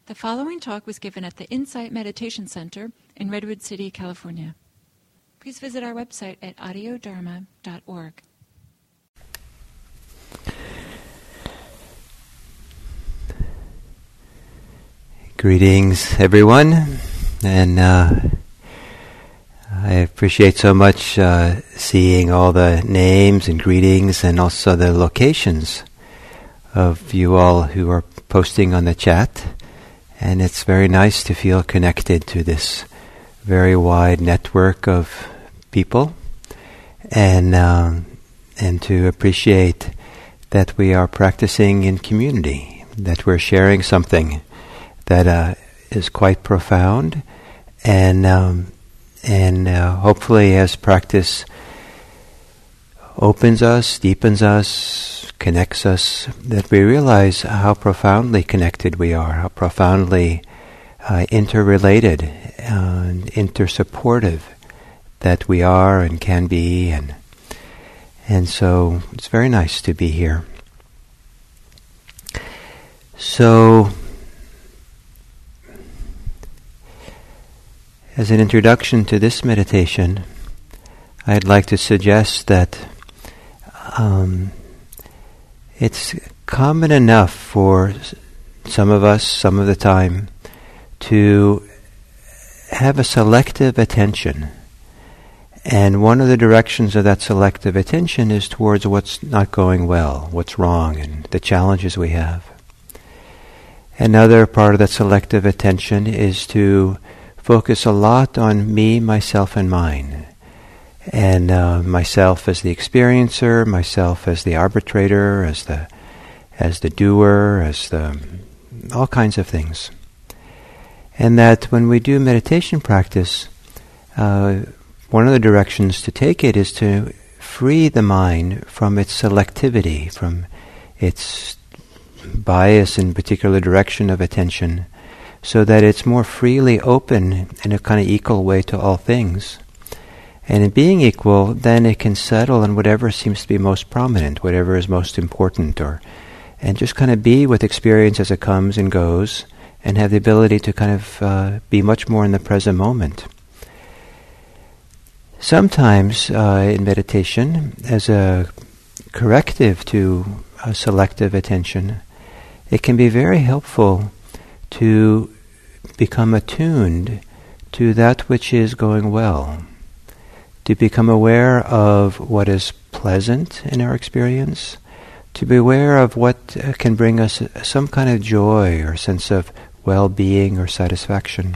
The following talk was given at the Insight Meditation Center in Redwood City, California. Please visit our website at audiodharma.org. Greetings, everyone, and I appreciate so much seeing all the names and greetings and also the locations of you all who are posting on the chat. And it's very nice to feel connected to this very wide network of people, and to appreciate that we are practicing in community, that we're sharing something that is quite profound, and hopefully as practice opens us, deepens us, connects us, that we realize how profoundly connected we are, how profoundly interrelated and intersupportive that we are and can be, and so it's very nice to be here. So, as an introduction to this meditation, I'd like to suggest that it's common enough for some of us, some of the time, to have a selective attention. And one of the directions of that selective attention is towards what's not going well, what's wrong, and the challenges we have. Another part of that selective attention is to focus a lot on me, myself, and mine. And myself as the experiencer, myself as the arbitrator, as the doer, as all kinds of things. And that when we do meditation practice, one of the directions to take it is to free the mind from its selectivity, from its bias in particular direction of attention, so that it's more freely open in a kind of equal way to all things. And in being equal, then it can settle on whatever seems to be most prominent, whatever is most important, and just kind of be with experience as it comes and goes, and have the ability to kind of be much more in the present moment. Sometimes in meditation, as a corrective to a selective attention, it can be very helpful to become attuned to that which is going well, to become aware of what is pleasant in our experience, to be aware of what can bring us some kind of joy or sense of well-being or satisfaction.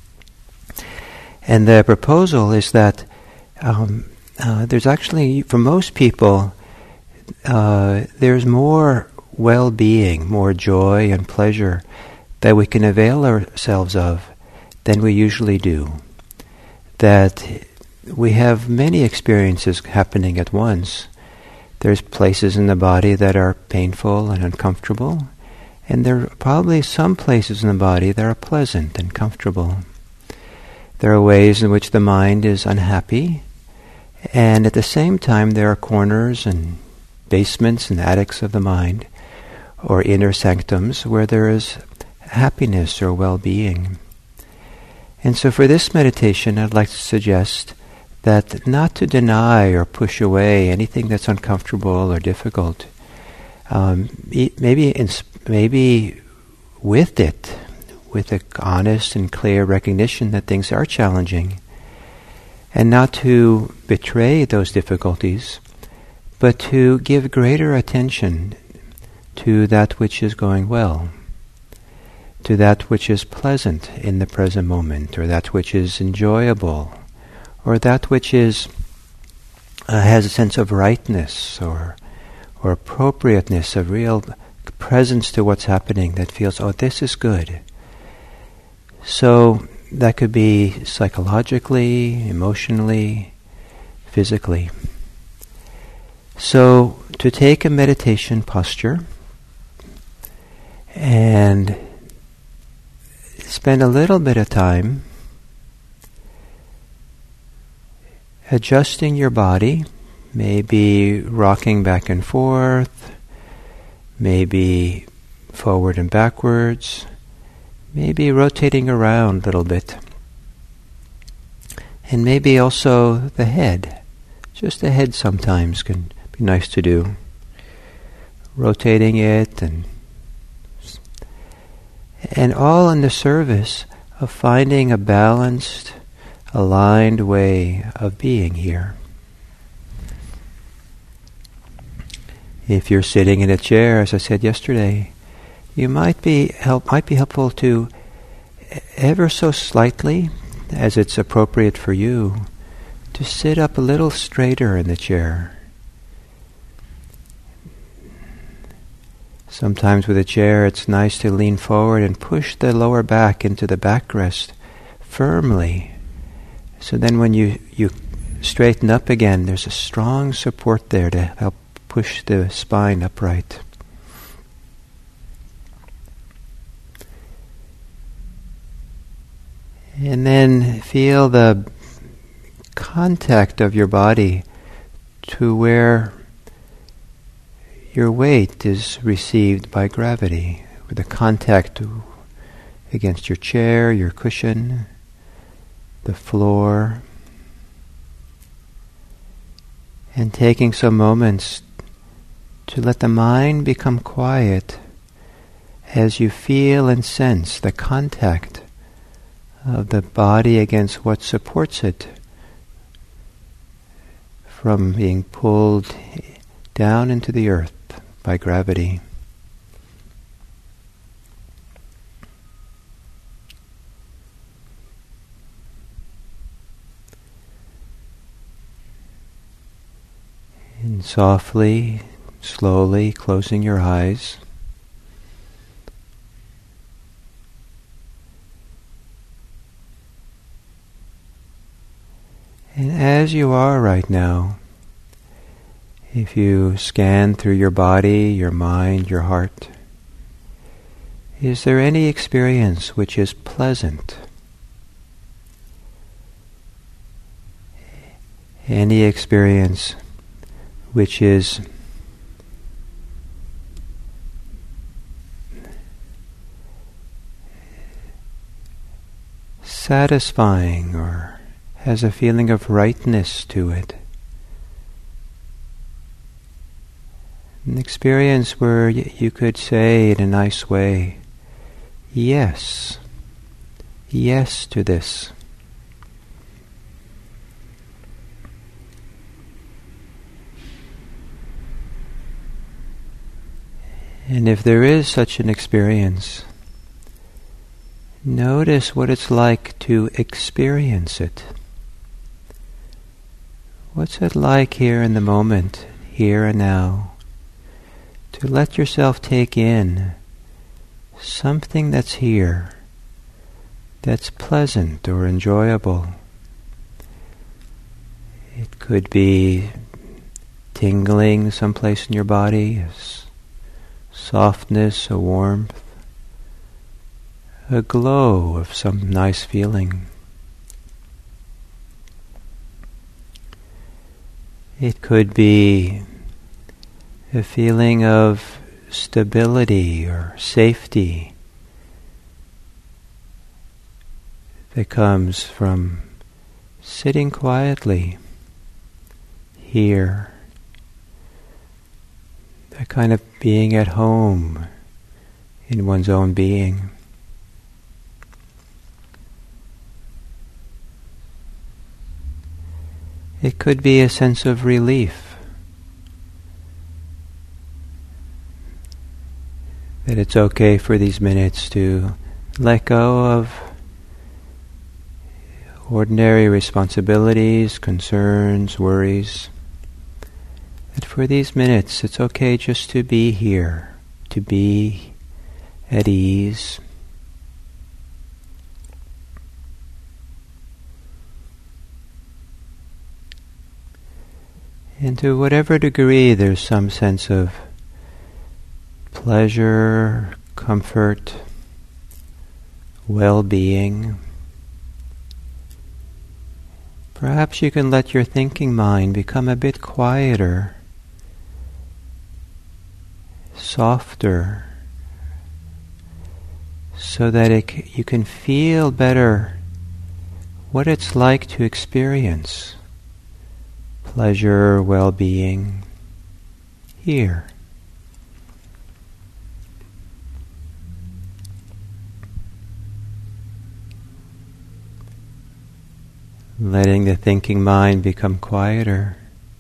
And the proposal is that there's actually, for most people, there's more well-being, more joy and pleasure that we can avail ourselves of than we usually do. That we have many experiences happening at once. There's places in the body that are painful and uncomfortable, and there are probably some places in the body that are pleasant and comfortable. There are ways in which the mind is unhappy, and at the same time there are corners and basements and attics of the mind, or inner sanctums, where there is happiness or well-being. And so for this meditation, I'd like to suggest that not to deny or push away anything that's uncomfortable or difficult. Maybe with it, with an honest and clear recognition that things are challenging, and not to betray those difficulties, but to give greater attention to that which is going well, to that which is pleasant in the present moment, or that which is enjoyable, or that which is has a sense of rightness or appropriateness, of real presence to what's happening that feels, oh, this is good. So that could be psychologically, emotionally, physically. So to take a meditation posture and spend a little bit of time adjusting your body, maybe rocking back and forth, maybe forward and backwards, maybe rotating around a little bit. And maybe also the head. Just the head sometimes can be nice to do. Rotating it and all in the service of finding a balanced, aligned way of being here. If you're sitting in a chair, as I said yesterday, you might be helpful to ever so slightly, as it's appropriate for you, to sit up a little straighter in the chair. Sometimes with a chair, it's nice to lean forward and push the lower back into the backrest firmly. So then when you straighten up again, there's a strong support there to help push the spine upright. And then feel the contact of your body to where your weight is received by gravity, with the contact against your chair, your cushion, the floor. And taking some moments to let the mind become quiet as you feel and sense the contact of the body against what supports it from being pulled down into the earth by gravity. And softly, slowly closing your eyes. And as you are right now, if you scan through your body, your mind, your heart, is there any experience which is pleasant? Any experience which is satisfying or has a feeling of rightness to it? An experience where you could say in a nice way, yes, yes to this. And if there is such an experience, notice what it's like to experience it. What's it like here in the moment, here and now? To let yourself take in something that's here, that's pleasant or enjoyable. It could be tingling someplace in your body, a softness, a warmth, a glow of some nice feeling. It could be a feeling of stability or safety that comes from sitting quietly here, that kind of being at home in one's own being. It could be a sense of relief, that it's okay for these minutes to let go of ordinary responsibilities, concerns, worries. That for these minutes it's okay just to be here, to be at ease. And to whatever degree there's some sense of pleasure, comfort, well-being, perhaps you can let your thinking mind become a bit quieter, softer, so that you can feel better what it's like to experience pleasure, well-being here. Letting the thinking mind become quieter.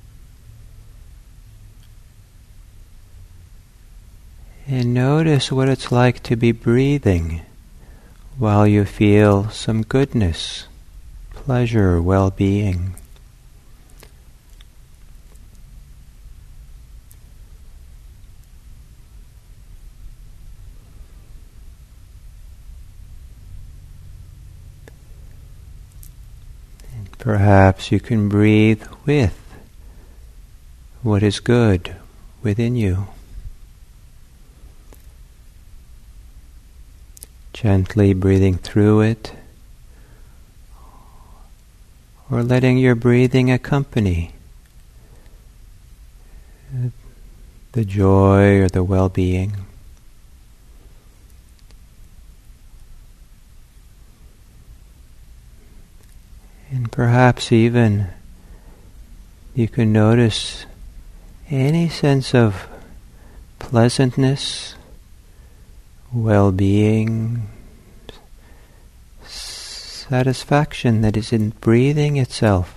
And notice what it's like to be breathing while you feel some goodness, pleasure, well-being. And perhaps you can breathe with what is good within you. Gently breathing through it, or letting your breathing accompany the joy or the well-being. And perhaps even you can notice any sense of pleasantness, well-being, satisfaction that is in breathing itself.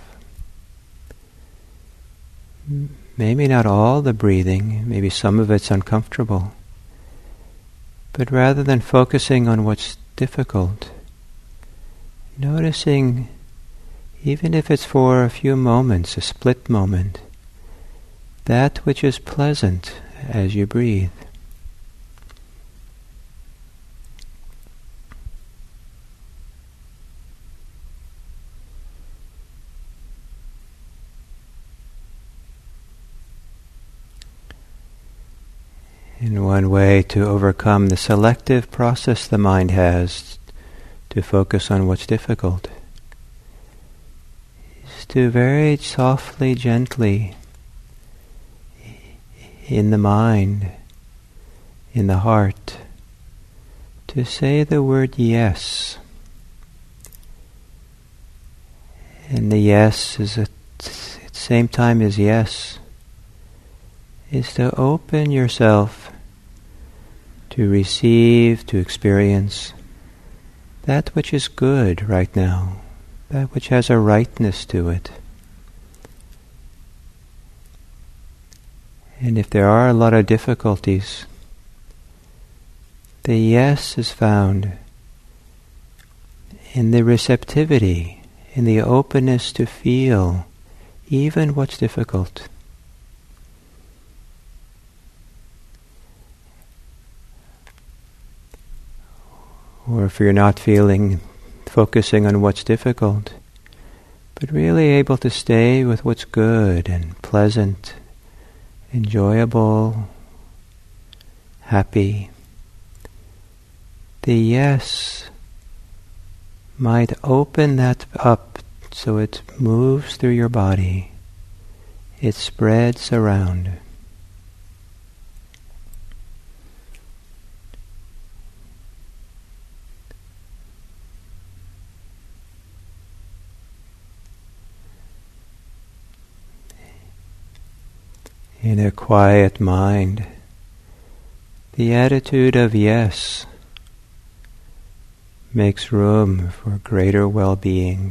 Maybe not all the breathing, maybe some of it's uncomfortable. But rather than focusing on what's difficult, noticing, even if it's for a few moments, a split moment, that which is pleasant as you breathe. In one way to overcome the selective process the mind has to focus on what's difficult is to very softly, gently, in the mind, in the heart, to say the word yes. And the yes is at the same time as yes, is to open yourself to receive, to experience that which is good right now, that which has a rightness to it. And if there are a lot of difficulties, the yes is found in the receptivity, in the openness to feel even what's difficult. Or if you're not focusing on what's difficult, but really able to stay with what's good and pleasant, enjoyable, happy, the yes might open that up so it moves through your body, it spreads around. In a quiet mind, the attitude of yes makes room for greater well-being.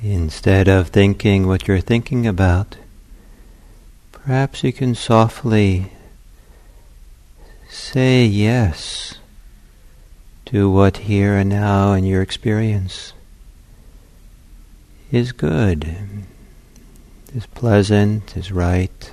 Instead of thinking what you're thinking about, perhaps you can softly say yes to what here and now in your experience is good, is pleasant, is right.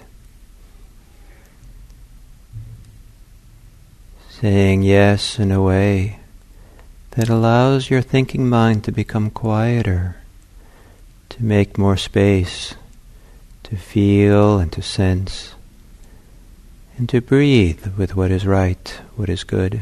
Saying yes in a way that allows your thinking mind to become quieter, to make more space, to feel and to sense, and to breathe with what is right, what is good.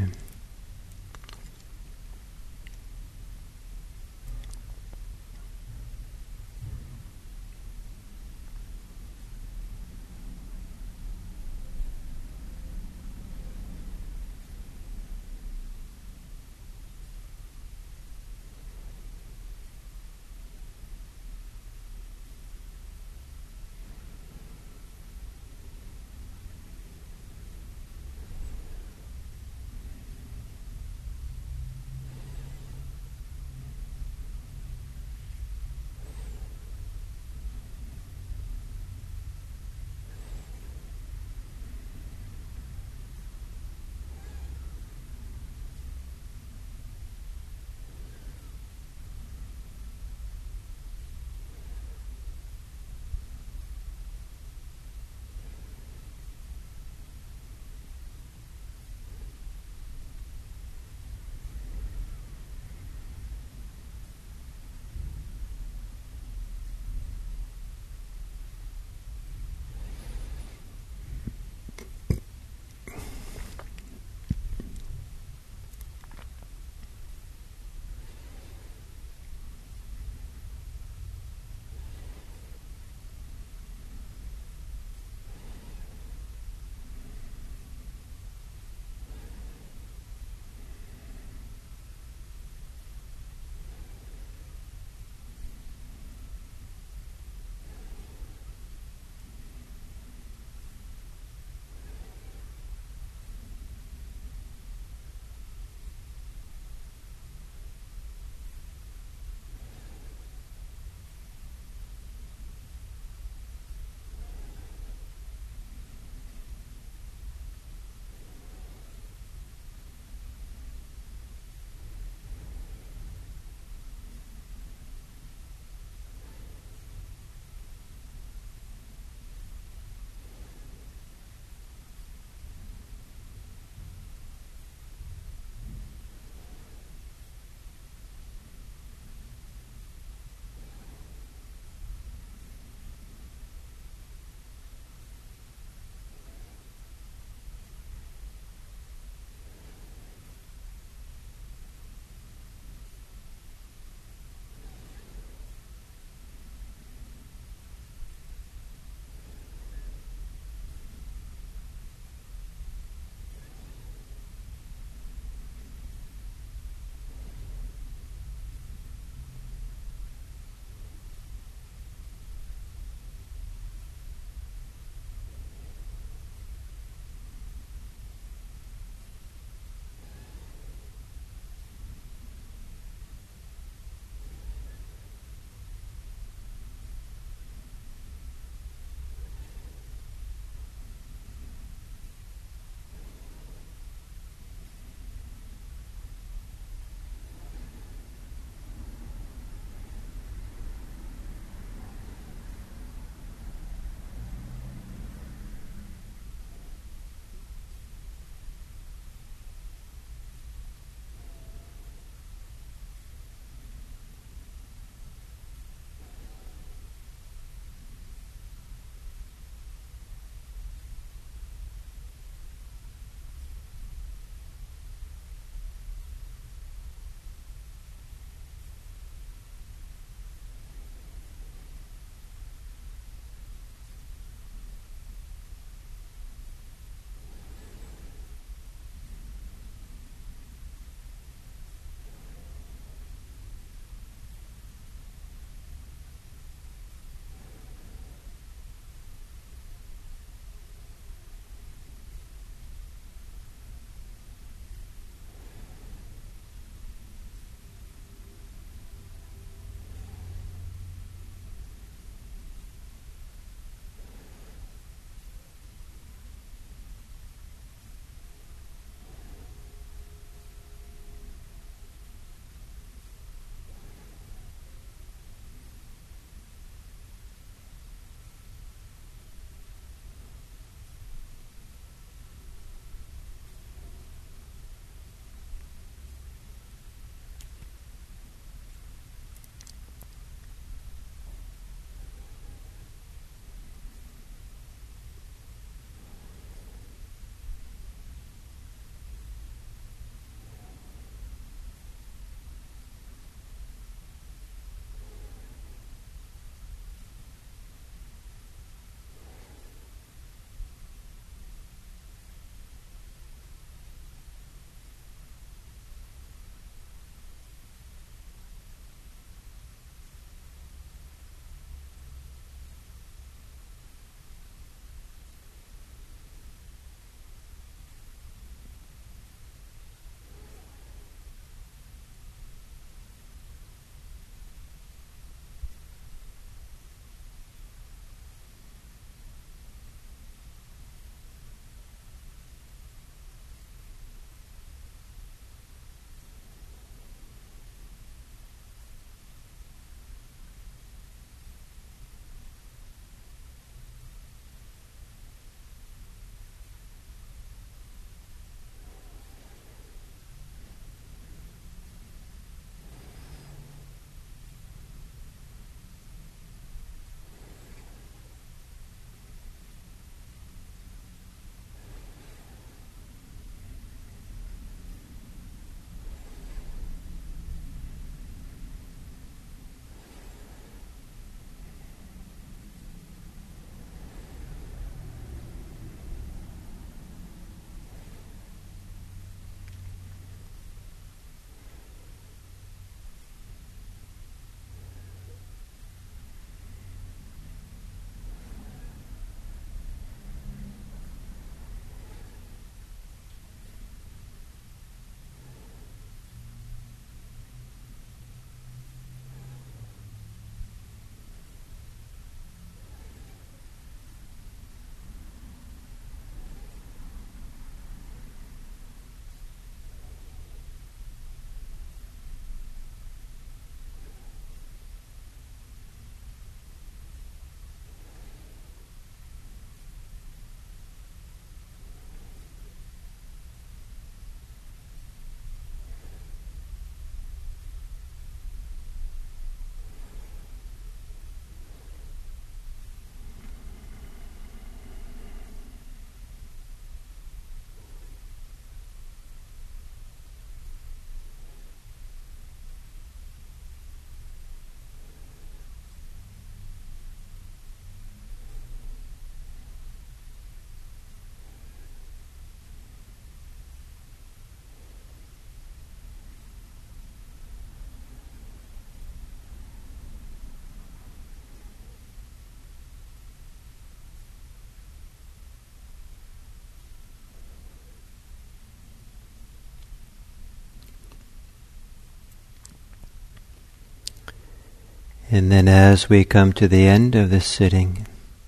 And then as we come to the end of this sitting,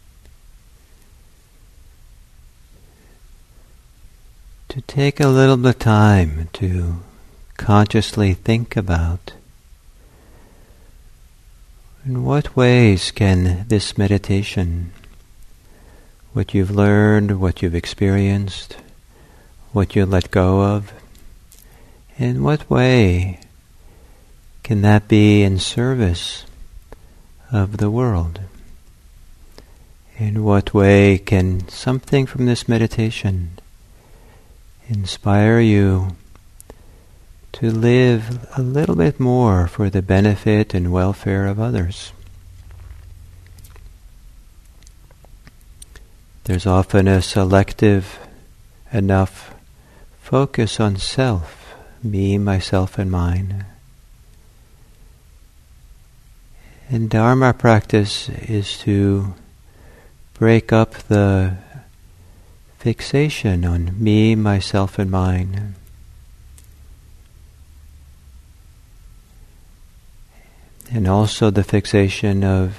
to take a little bit of time to consciously think about in what ways can this meditation, what you've learned, what you've experienced, what you let go of, in what way can that be in service of the world? In what way can something from this meditation inspire you to live a little bit more for the benefit and welfare of others? There's often a selective enough focus on self, me, myself, and mine. And Dharma practice is to break up the fixation on me, myself, and mine. And also the fixation of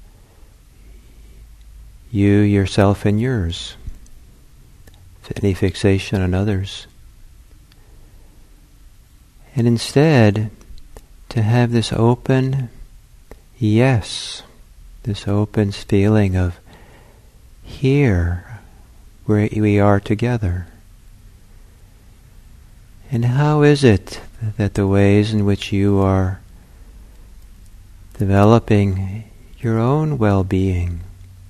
you, yourself, and yours. Any fixation on others. And instead, to have this open yes, this open feeling of here, where we are together. And how is it that the ways in which you are developing your own well-being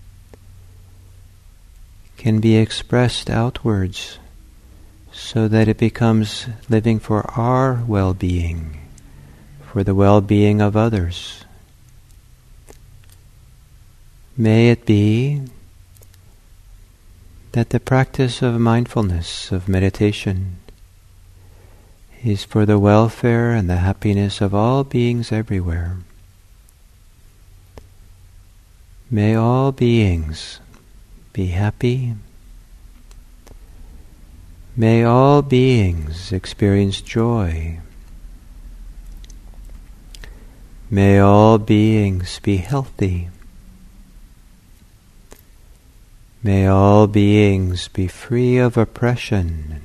can be expressed outwards so that it becomes living for our well-being, for the well-being of others? May it be that the practice of mindfulness, of meditation, is for the welfare and the happiness of all beings everywhere. May all beings be happy. May all beings experience joy. May all beings be healthy. May all beings be free of oppression.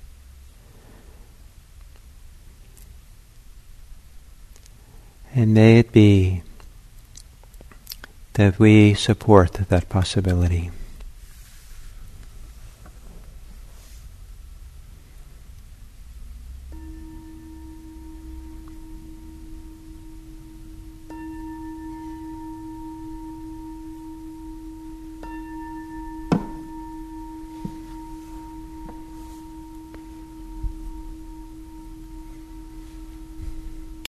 And may it be that we support that possibility.